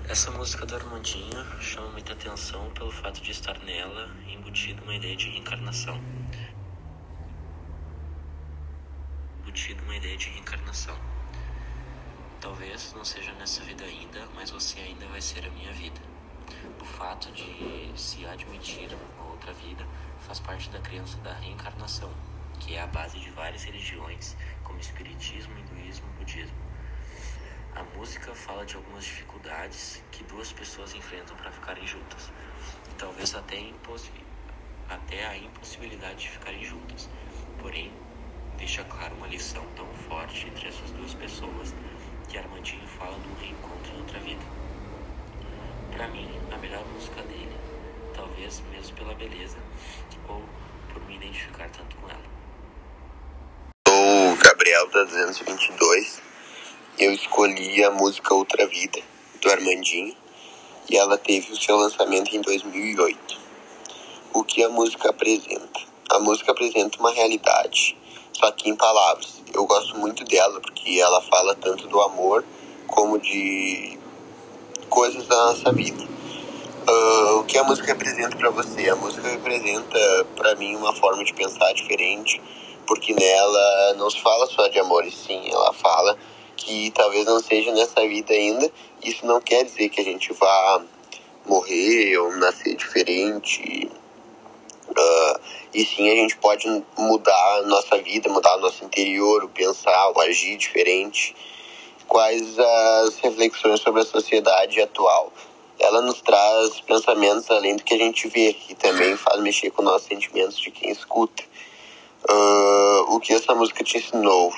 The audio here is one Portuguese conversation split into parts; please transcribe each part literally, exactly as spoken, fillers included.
Essa música do Armandinho chama muita atenção pelo fato de estar nela embutido uma ideia de reencarnação. Embutido uma ideia de reencarnação. Talvez não seja nessa vida ainda, mas você ainda vai ser a minha vida. O fato de se admitir uma outra vida faz parte da crença da reencarnação, que é a base de várias religiões, como espiritismo, hinduísmo e budismo. A música fala de algumas dificuldades que duas pessoas enfrentam para ficarem juntas. E talvez até, impossi- até a impossibilidade de ficarem juntas. Porém, deixa claro uma lição tão forte entre essas duas pessoas que Armandinho fala de um reencontro em outra vida. Para mim, a melhor música dele, talvez mesmo pela beleza ou por me identificar tanto com ela. Sou o Gabriel da duzentos e vinte e dois. Eu escolhi a música Outra Vida, do Armandinho, e ela teve o seu lançamento em dois mil e oito. O que a música apresenta? A música apresenta uma realidade, só que em palavras. Eu gosto muito dela porque ela fala tanto do amor como de coisas da nossa vida. Uh, o que a música representa para você? A música representa para mim uma forma de pensar diferente, porque nela não se fala só de amor, e sim, ela fala que talvez não seja nessa vida ainda. Isso não quer dizer que a gente vá morrer ou nascer diferente, uh, e sim, a gente pode mudar a nossa vida, mudar o nosso interior, o pensar, o agir diferente. Quais as reflexões sobre a sociedade atual? Ela nos traz pensamentos além do que a gente vê e também faz mexer com os nossos sentimentos de quem escuta. Uh, o que essa música te ensinou?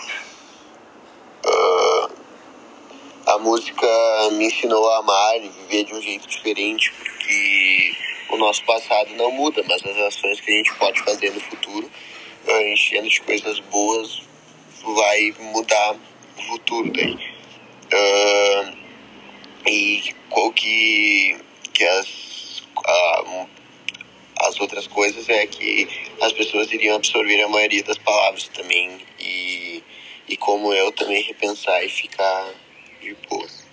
Uh, a música me ensinou a amar e viver de um jeito diferente, porque o nosso passado não muda, mas as ações que a gente pode fazer no futuro, uh, enchendo de coisas boas, vai mudar o futuro daí. Uh, e qual que, que as, uh, as outras coisas é que as pessoas iriam absorver a maioria das palavras também, e, e como eu também repensar e ficar de boas.